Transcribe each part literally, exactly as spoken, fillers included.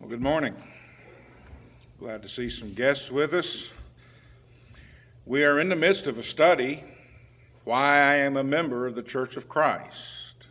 Well, good morning. Glad to see some guests with us. We are in the midst of a study, Why I Am a Member of the Church of Christ.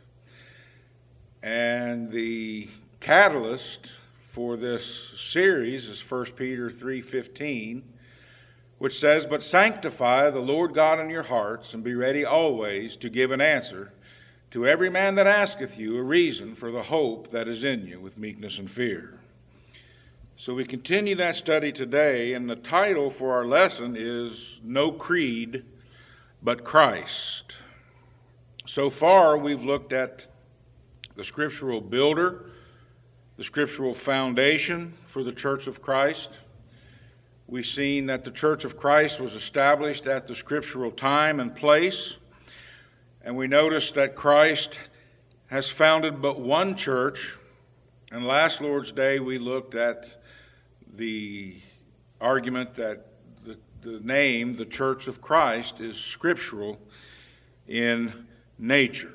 And the catalyst for this series is First Peter three fifteen, which says, "But sanctify the Lord God in your hearts, and be ready always to give an answer to every man that asketh you a reason for the hope that is in you with meekness and fear." So we continue that study today, and the title for our lesson is No Creed but Christ. So far, we've looked at the scriptural builder, the scriptural foundation for the Church of Christ. We've seen that the Church of Christ was established at the scriptural time and place, and we noticed that Christ has founded but one church. And last Lord's Day, we looked at the argument that the, the name, the Church of Christ, is scriptural in nature.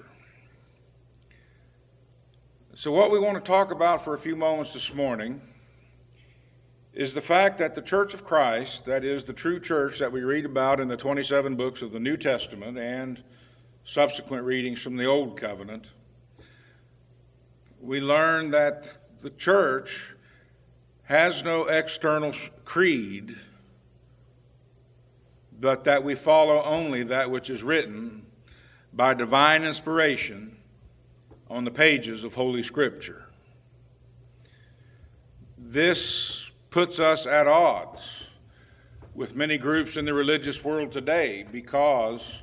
So what we want to talk about for a few moments this morning is the fact that the Church of Christ, that is the true church that we read about in the twenty-seven books of the New Testament and subsequent readings from the Old Covenant, we learn that the church has no external creed, but that we follow only that which is written by divine inspiration on the pages of Holy Scripture. This puts us at odds with many groups in the religious world today, because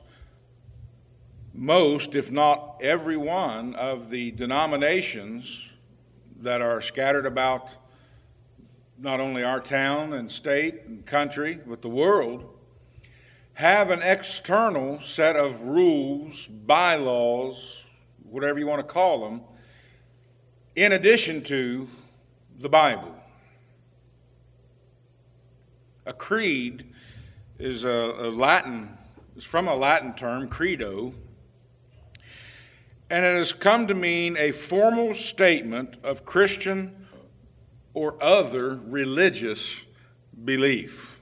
most, if not every one, of the denominations that are scattered about not only our town and state and country, but the world, have an external set of rules, bylaws, whatever you want to call them, in addition to the Bible. A creed is a, a Latin, it's from a Latin term, credo, and it has come to mean a formal statement of Christian or other religious belief.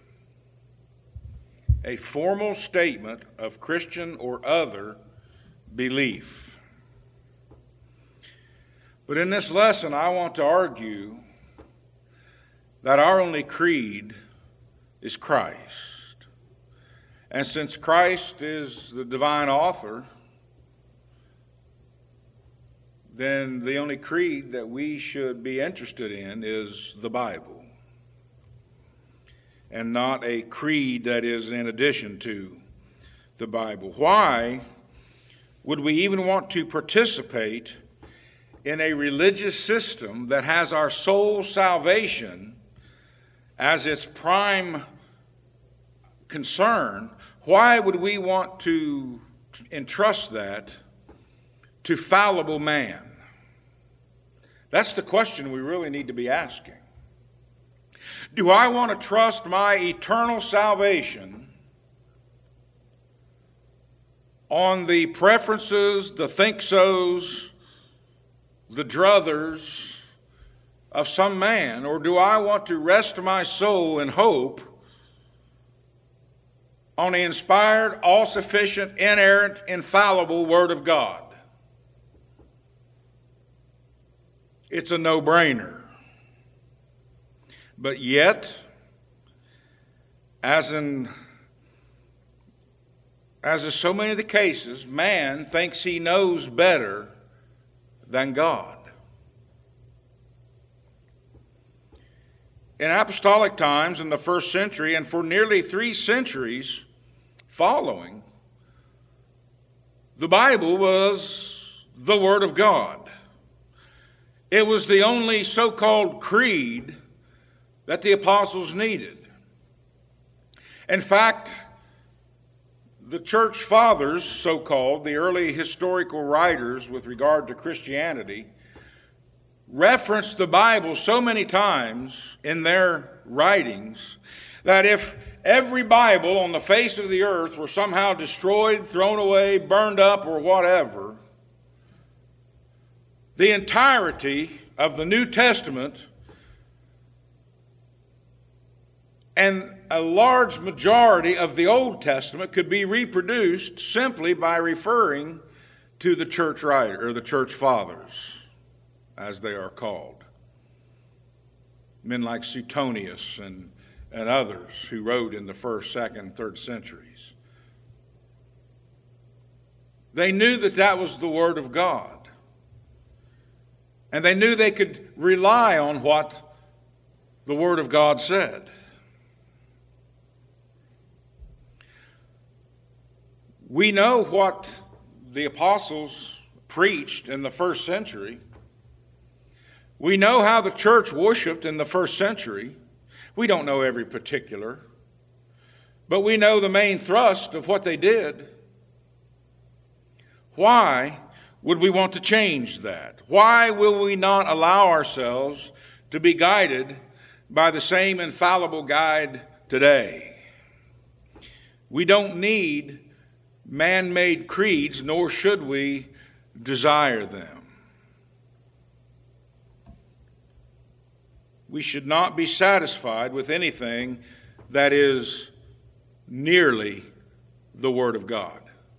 A formal statement of Christian or other belief. But in this lesson, I want to argue that our only creed is Christ. And since Christ is the divine author, then the only creed that we should be interested in is the Bible, and not a creed that is in addition to the Bible. Why would we even want to participate in a religious system that has our soul salvation as its prime concern? Why would we want to entrust that to fallible man? That's the question we really need to be asking. Do I want to trust my eternal salvation on the preferences, the think-sos, the druthers of some man, or do I want to rest my soul in hope on the inspired, all-sufficient, inerrant, infallible Word of God? It's a no-brainer. But yet, as in as in so many of the cases, man thinks he knows better than God. In apostolic times in the first century, and for nearly three centuries following, the Bible was the Word of God. It was the only so-called creed that the apostles needed. In fact, the church fathers, so-called, the early historical writers with regard to Christianity, referenced the Bible so many times in their writings that if every Bible on the face of the earth were somehow destroyed, thrown away, burned up, or whatever, the entirety of the New Testament And a large majority of the Old Testament could be reproduced simply by referring to the church writer, or the church fathers, as they are called. Men like Suetonius and, and others who wrote in the first, second, third centuries. They knew that that was the Word of God. And they knew they could rely on what the Word of God said. We know what the apostles preached in the first century. We know how the church worshiped in the first century. We don't know every particular, but we know the main thrust of what they did. Why would we want to change that? Why will we not allow ourselves to be guided by the same infallible guide today? We don't need man-made creeds, nor should we desire them. We should not be satisfied with anything that is nearly the Word of God.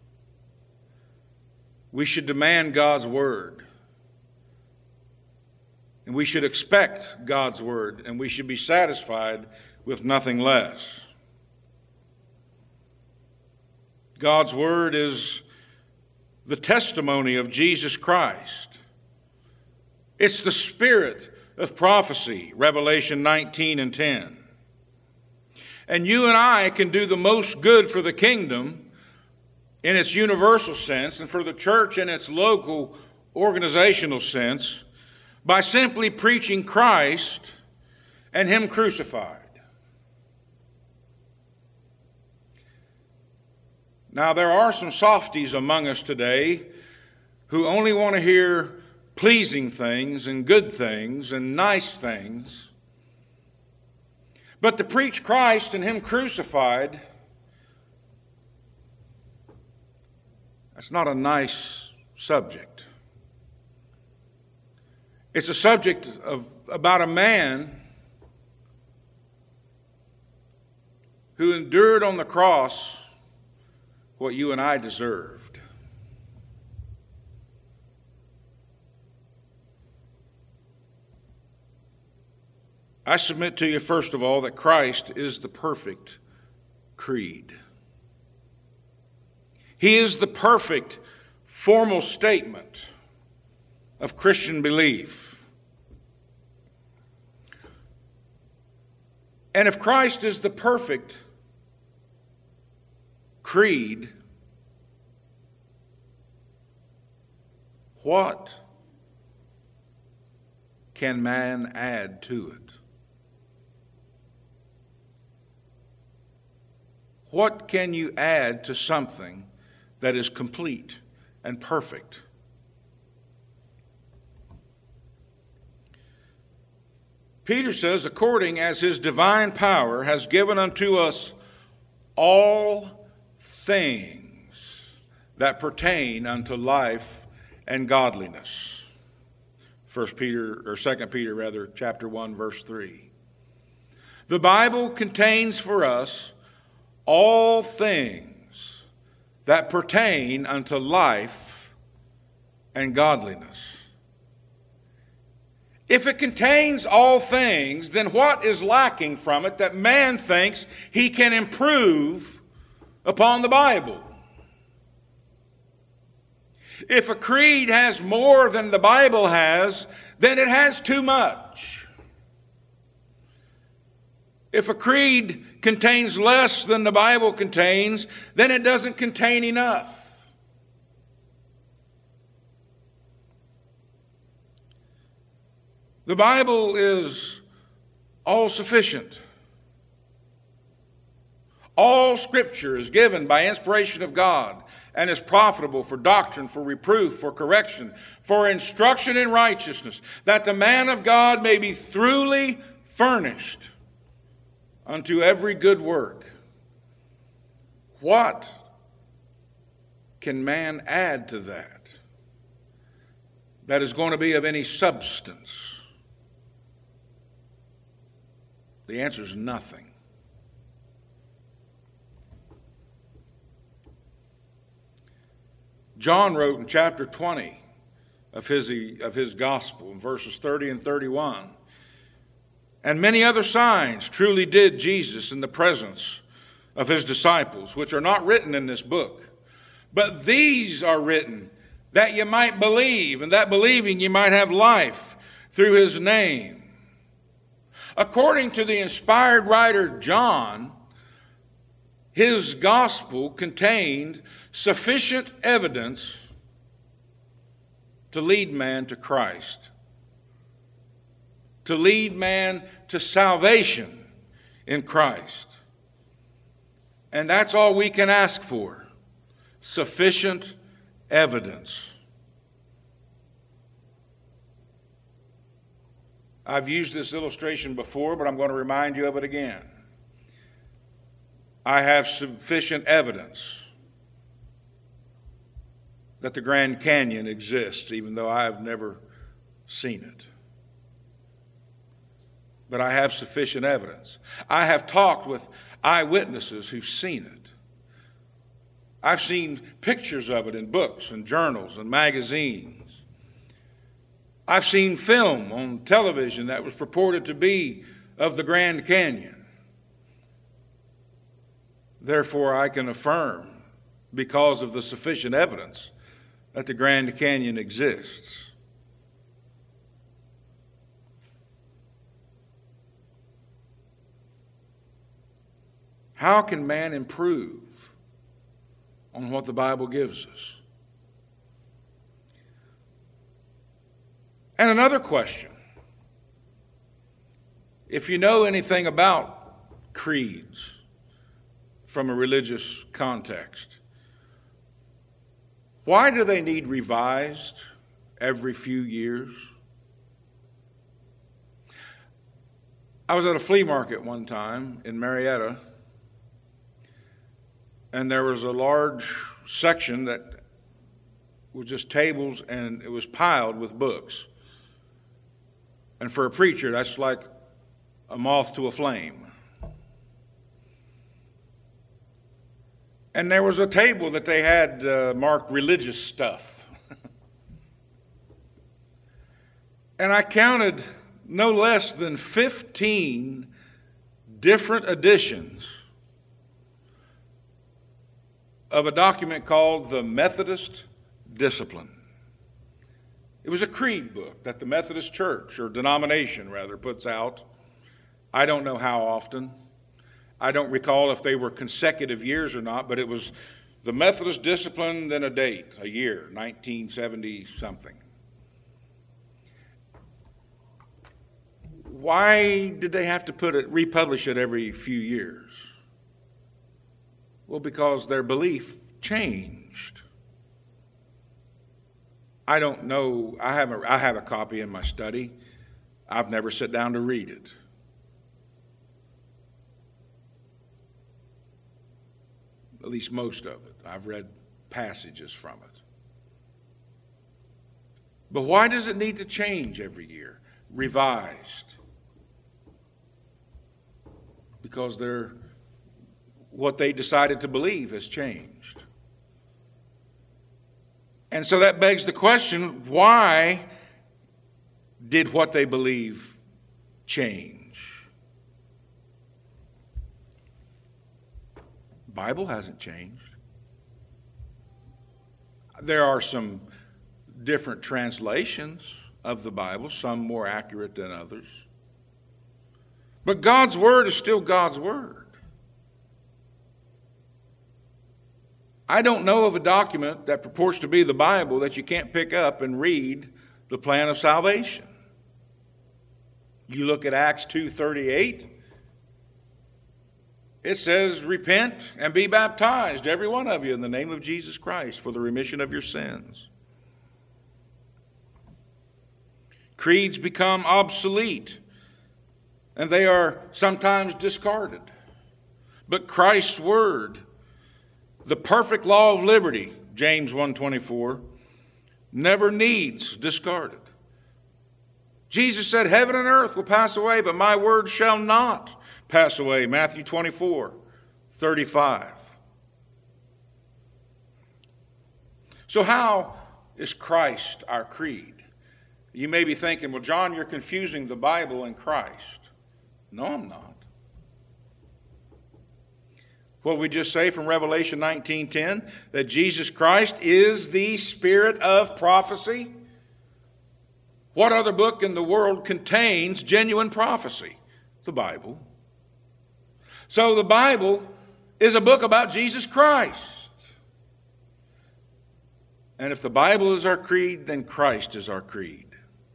We should demand God's Word. And we should expect God's Word, and we should be satisfied with nothing less. God's Word is the testimony of Jesus Christ. It's the spirit of prophecy, Revelation nineteen and ten. And you and I can do the most good for the kingdom in its universal sense and for the church in its local organizational sense by simply preaching Christ and Him crucified. Now, there are some softies among us today who only want to hear pleasing things and good things and nice things. But to preach Christ and Him crucified, that's not a nice subject. It's a subject of about a man who endured on the cross what you and I deserved. I submit to you, first of all, that Christ is the perfect creed. He is the perfect formal statement of Christian belief. And if Christ is the perfect creed, what can man add to it? What can you add to something that is complete and perfect? Peter says, according as His divine power has given unto us all things that pertain unto life and godliness. First Peter, or Second Peter rather, chapter one, verse three. The Bible contains for us all things that pertain unto life and godliness. If it contains all things, then what is lacking from it that man thinks he can improve upon the Bible? If a creed has more than the Bible has, then it has too much. If a creed contains less than the Bible contains, then it doesn't contain enough. The Bible is all sufficient. All Scripture is given by inspiration of God and is profitable for doctrine, for reproof, for correction, for instruction in righteousness, that the man of God may be thoroughly furnished unto every good work. What can man add to that that is going to be of any substance? The answer is nothing. John wrote in chapter twenty of his, of his gospel, in verses thirty and thirty-one, "And many other signs truly did Jesus in the presence of his disciples, which are not written in this book. But these are written that you might believe, and that believing you might have life through his name." According to the inspired writer John, his gospel contained sufficient evidence to lead man to Christ, to lead man to salvation in Christ. And that's all we can ask for, sufficient evidence. I've used this illustration before, but I'm going to remind you of it again. I have sufficient evidence that the Grand Canyon exists, even though I have never seen it. But I have sufficient evidence. I have talked with eyewitnesses who've seen it. I've seen pictures of it in books and journals and magazines. I've seen film on television that was purported to be of the Grand Canyon. Therefore, I can affirm, because of the sufficient evidence, that the Grand Canyon exists. How can man improve on what the Bible gives us? And another question: if you know anything about creeds from a religious context, why do they need revised every few years? I was at a flea market one time in Marietta, and there was a large section that was just tables, and it was piled with books. And for a preacher, that's like a moth to a flame. And there was a table that they had uh, marked religious stuff. And I counted no less than fifteen different editions of a document called the Methodist Discipline. It was a creed book that the Methodist Church, or denomination rather, puts out. I don't know how often. I don't recall if they were consecutive years or not, but it was the Methodist Discipline, then a date, a year, nineteen seventy something. Why did they have to put it, republish it every few years? Well, because their belief changed. I don't know. I have a, I have a copy in my study. I've never sat down to read it. At least most of it. I've read passages from it. But why does it need to change every year? Revised. Because they're, what they decided to believe has changed. And so that begs the question, why did what they believe change? The Bible hasn't changed. There are some different translations of the Bible, some more accurate than others. But God's Word is still God's Word. I don't know of a document that purports to be the Bible that you can't pick up and read the plan of salvation. You look at Acts two thirty-eight, it says, "Repent and be baptized, every one of you, in the name of Jesus Christ for the remission of your sins." Creeds become obsolete, and they are sometimes discarded. But Christ's Word, the perfect law of liberty, James one twenty-four, never needs discarded. Jesus said, "Heaven and earth will pass away, but my word shall not pass away," Matthew twenty-four thirty-five. So how is Christ our creed? You may be thinking, well, John, you're confusing the Bible and Christ. No, I'm not. What we just say from Revelation nineteen ten, that Jesus Christ is the spirit of prophecy. What other book in the world contains genuine prophecy? The Bible. So the Bible is a book about Jesus Christ. And if the Bible is our creed, then Christ is our creed.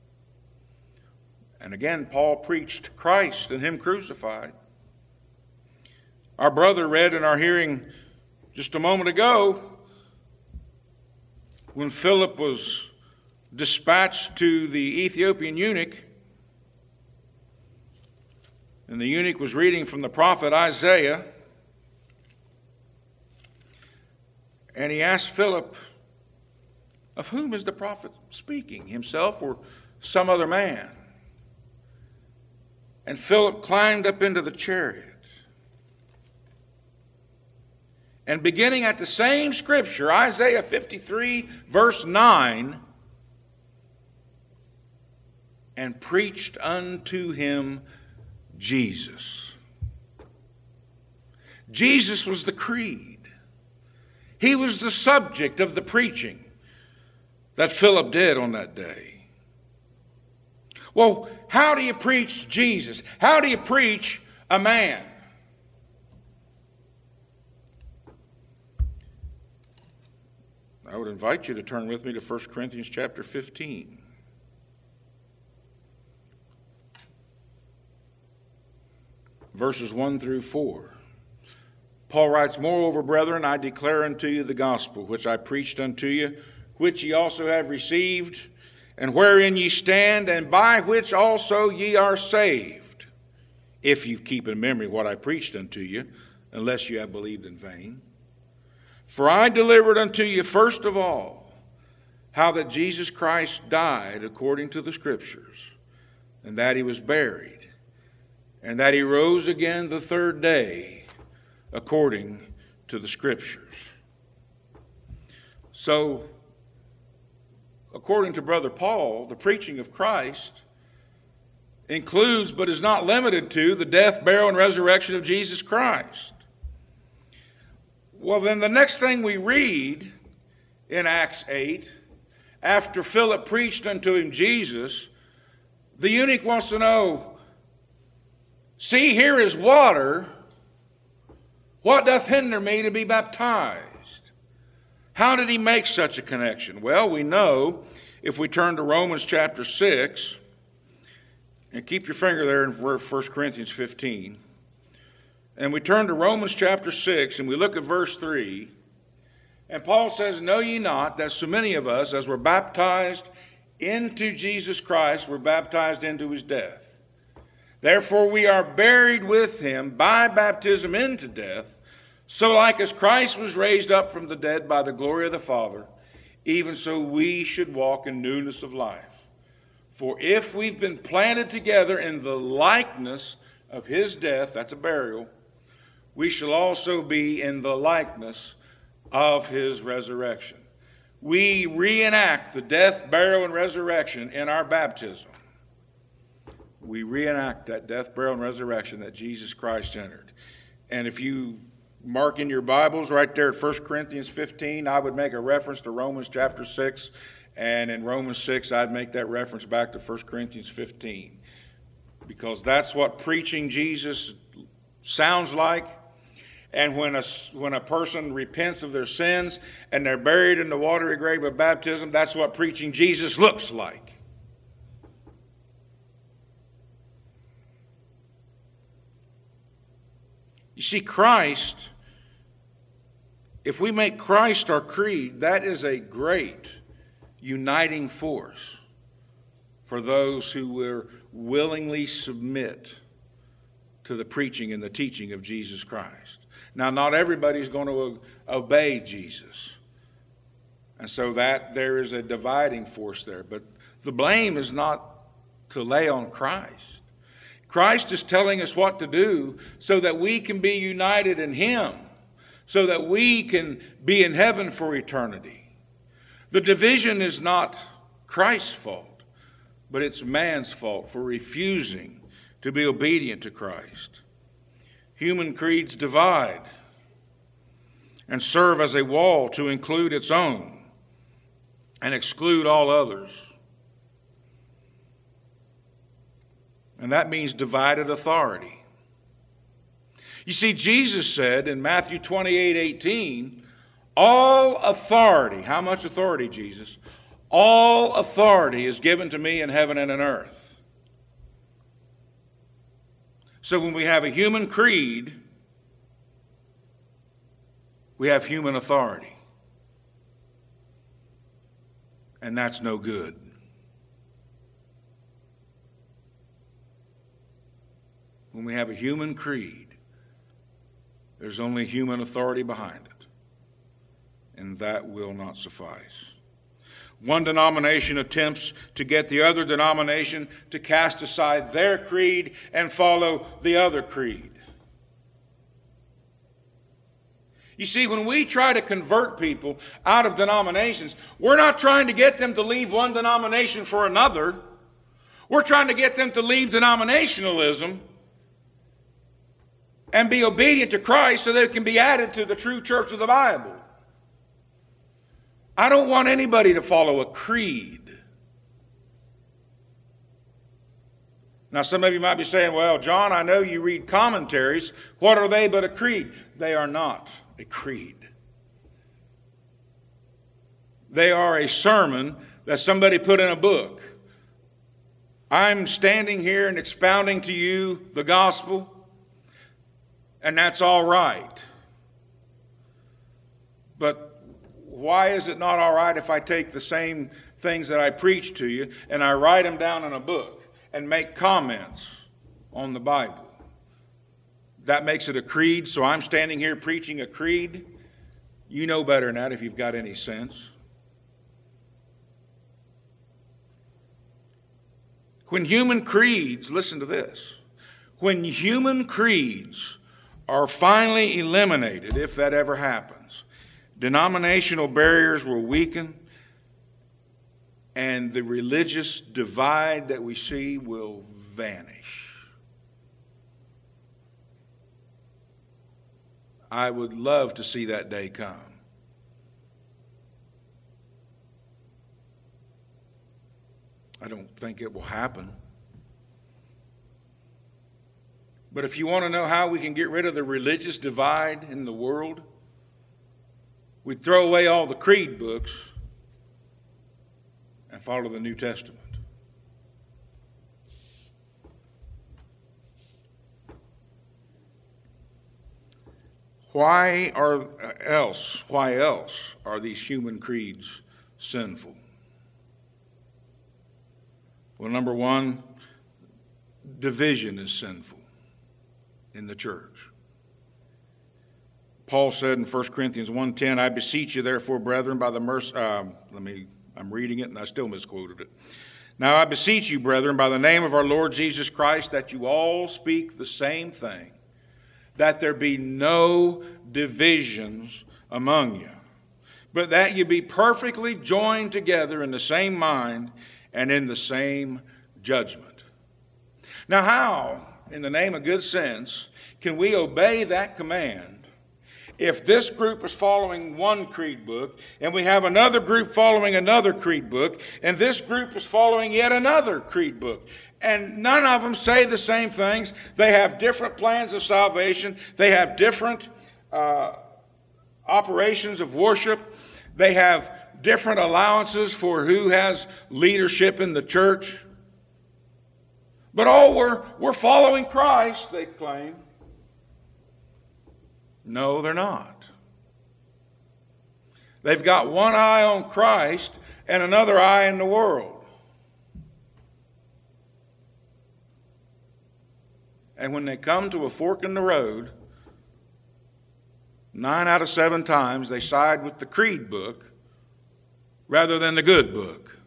And again, Paul preached Christ and Him crucified. Our brother read in our hearing just a moment ago when Philip was dispatched to the Ethiopian eunuch, and the eunuch was reading from the prophet Isaiah, and he asked Philip, of whom is the prophet speaking, himself or some other man? And Philip climbed up into the chariot, and beginning at the same scripture, Isaiah fifty-three, verse nine, and preached unto him Jesus. Jesus was the creed. He was the subject of the preaching that Philip did on that day. Well, how do you preach Jesus? How do you preach a man? I would invite you to turn with me to First Corinthians chapter fifteen. Verses one through four. Paul writes, moreover, brethren, I declare unto you the gospel, which I preached unto you, which ye also have received, and wherein ye stand, and by which also ye are saved, if you keep in memory what I preached unto you, unless you have believed in vain. For I delivered unto you first of all, how that Jesus Christ died according to the Scriptures, and that he was buried, and that he rose again the third day according to the Scriptures. So, according to Brother Paul, the preaching of Christ includes, but is not limited to, the death, burial, and resurrection of Jesus Christ. Well, then the next thing we read in Acts eight, after Philip preached unto him Jesus, the eunuch wants to know, see, here is water. What doth hinder me to be baptized? How did he make such a connection? Well, we know if we turn to Romans chapter six, and keep your finger there in First Corinthians fifteen, and we turn to Romans chapter six, and we look at verse three, and Paul says, know ye not that so many of us, as were baptized into Jesus Christ, were baptized into his death? Therefore we are buried with him by baptism into death, so like as Christ was raised up from the dead by the glory of the Father, even so we should walk in newness of life. For if we've been planted together in the likeness of his death, that's a burial, we shall also be in the likeness of his resurrection. We reenact the death, burial, and resurrection in our baptism. We reenact that death, burial, and resurrection that Jesus Christ entered. And if you mark in your Bibles right there at First Corinthians fifteen, I would make a reference to Romans chapter six. And in Romans six, I'd make that reference back to First Corinthians fifteen. Because that's what preaching Jesus sounds like. And when a, when a person repents of their sins and they're buried in the watery grave of baptism, that's what preaching Jesus looks like. You see, Christ, if we make Christ our creed, that is a great uniting force for those who will willingly submit to the preaching and the teaching of Jesus Christ. Now, not everybody's going to obey Jesus. And so that there is a dividing force there. But the blame is not to lay on Christ. Christ is telling us what to do so that we can be united in him, so that we can be in heaven for eternity. The division is not Christ's fault, but it's man's fault for refusing to be obedient to Christ. Human creeds divide and serve as a wall to include its own and exclude all others. And that means divided authority. You see, Jesus said in Matthew twenty-eight eighteen, all authority, how much authority, Jesus? All authority is given to me in heaven and in earth. So when we have a human creed, we have human authority. And that's no good. When we have a human creed, there's only human authority behind it. And that will not suffice. One denomination attempts to get the other denomination to cast aside their creed and follow the other creed. You see, when we try to convert people out of denominations, we're not trying to get them to leave one denomination for another. We're trying to get them to leave denominationalism and be obedient to Christ so they can be added to the true church of the Bible. I don't want anybody to follow a creed. Now, some of you might be saying, well, John, I know you read commentaries. What are they but a creed? They are not a creed. They are a sermon that somebody put in a book. I'm standing here and expounding to you the gospel, and that's all right. But why is it not all right if I take the same things that I preach to you and I write them down in a book and make comments on the Bible? That makes it a creed, so I'm standing here preaching a creed. You know better than that if you've got any sense. When human creeds, listen to this, when human creeds are finally eliminated, if that ever happens, denominational barriers will weaken, and the religious divide that we see will vanish. I would love to see that day come. I don't think it will happen. But if you want to know how we can get rid of the religious divide in the world, we'd throw away all the creed books and follow the New Testament. Why are else, why else are these human creeds sinful? Well, number one, division is sinful in the church. Paul said in First Corinthians one ten, I beseech you, therefore, brethren, by the mercy, uh, let me, I'm reading it and I still misquoted it. Now I beseech you, brethren, by the name of our Lord Jesus Christ, that you all speak the same thing, that there be no divisions among you, but that you be perfectly joined together in the same mind and in the same judgment. Now how, in the name of good sense, can we obey that command if this group is following one creed book, and we have another group following another creed book, and this group is following yet another creed book, and none of them say the same things? They have different plans of salvation. They have different uh, operations of worship. They have different allowances for who has leadership in the church. But oh, we're, we're following Christ, they claim. No, they're not. They've got one eye on Christ and another eye in the world. And when they come to a fork in the road, nine out of seven times they side with the creed book rather than the good book.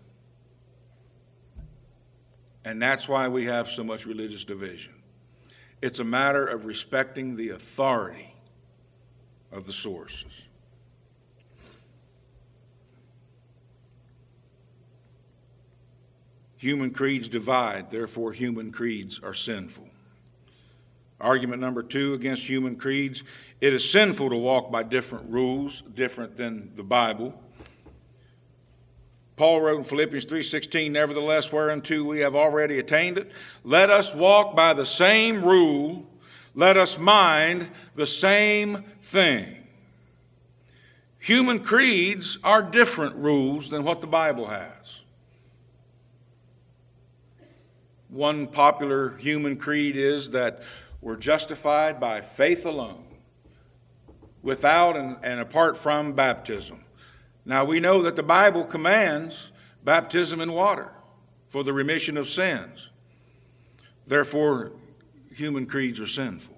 And that's why we have so much religious division. It's a matter of respecting the authority of the sources. Human creeds divide, therefore human creeds are sinful. Argument number two against human creeds: it is sinful to walk by different rules, different than the Bible. Paul wrote in Philippians three sixteen, "Nevertheless, whereunto we have already attained it, let us walk by the same rule, let us mind the same thing." Human creeds are different rules than what the Bible has. One popular human creed is that we're justified by faith alone, without and, and apart from baptism. Now, we know that the Bible commands baptism in water for the remission of sins. Therefore, human creeds are sinful.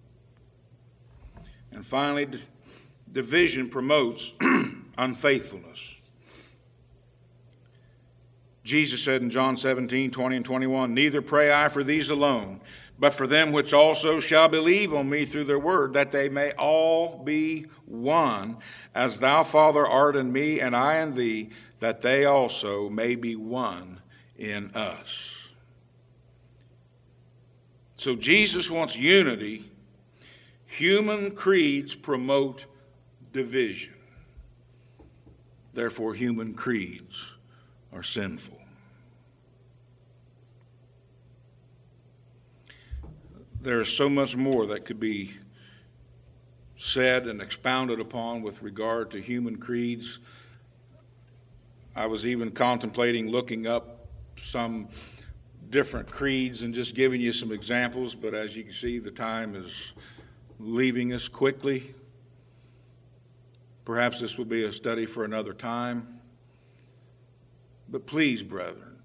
And finally, d- division promotes unfaithfulness. Jesus said in John seventeen, twenty and twenty-one, "Neither pray I for these alone, but for them which also shall believe on me through their word, that they may all be one, as thou, Father, art in me, and I in thee, that they also may be one in us." So Jesus wants unity. Human creeds promote division. Therefore, human creeds are sinful. There is so much more that could be said and expounded upon with regard to human creeds. I was even contemplating looking up some different creeds and just giving you some examples, but as you can see, the time is leaving us quickly. Perhaps this will be a study for another time. But please, brethren,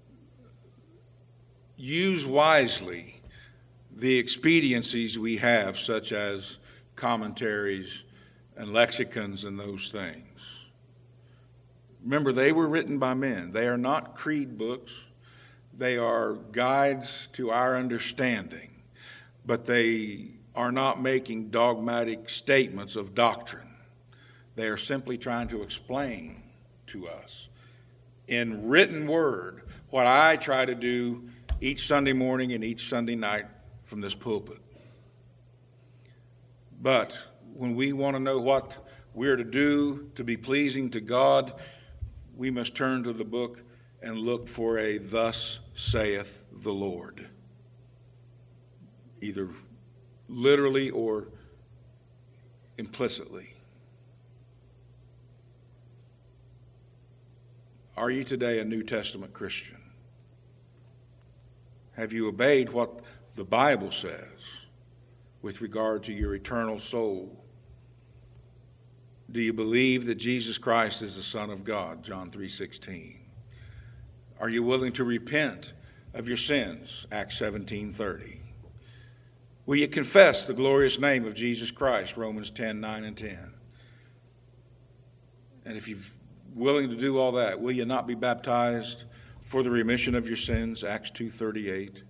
use wisely the expediencies we have, such as commentaries and lexicons and those things. Remember, they were written by men. They are not creed books. They are guides to our understanding, but they are not making dogmatic statements of doctrine. They are simply trying to explain to us in written word what I try to do each Sunday morning and each Sunday night from this pulpit. But when we want to know what we're to do to be pleasing to God, we must turn to the book and look for a "Thus saith the Lord," either literally or implicitly. Are you today a New Testament Christian? Have you obeyed what the Bible says with regard to your eternal soul? Do you believe that Jesus Christ is the Son of God? John three sixteen. Are you willing to repent of your sins? Acts seventeen thirty. Will you confess the glorious name of Jesus Christ? Romans ten nine and ten. And if you're willing to do all that, will you not be baptized for the remission of your sins? Acts two thirty-eight.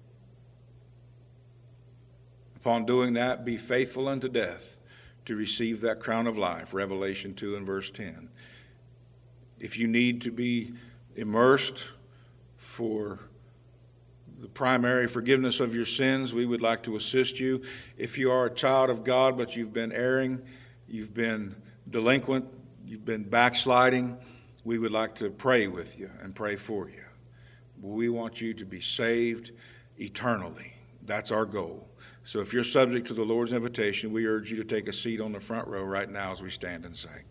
Upon doing that, be faithful unto death to receive that crown of life. Revelation two and verse ten. If you need to be immersed for the primary forgiveness of your sins, we would like to assist you. If you are a child of God, but you've been erring, you've been delinquent, you've been backsliding, we would like to pray with you and pray for you. We want you to be saved eternally. That's our goal. So if you're subject to the Lord's invitation, we urge you to take a seat on the front row right now as we stand and sing.